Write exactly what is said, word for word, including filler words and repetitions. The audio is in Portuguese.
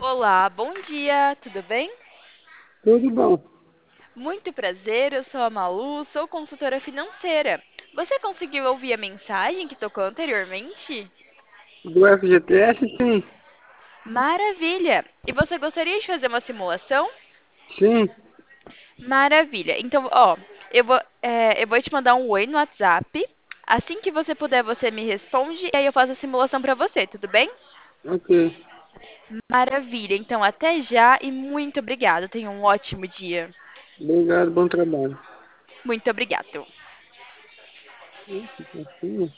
Olá, bom dia, tudo bem? Tudo bom. Muito prazer, eu sou a Malu, sou consultora financeira. Você conseguiu ouvir a mensagem que tocou anteriormente? Do F G T S, sim. Maravilha! E você gostaria de fazer uma simulação? Sim. Maravilha! Então, ó, eu vou, é, eu vou te mandar um oi no WhatsApp. Assim que você puder, você me responde e aí eu faço a simulação para você, tudo bem? Ok. Maravilha! Então, até já e muito obrigada. Tenha um ótimo dia. Obrigado, bom trabalho. Muito obrigado. Ih, que fofinho.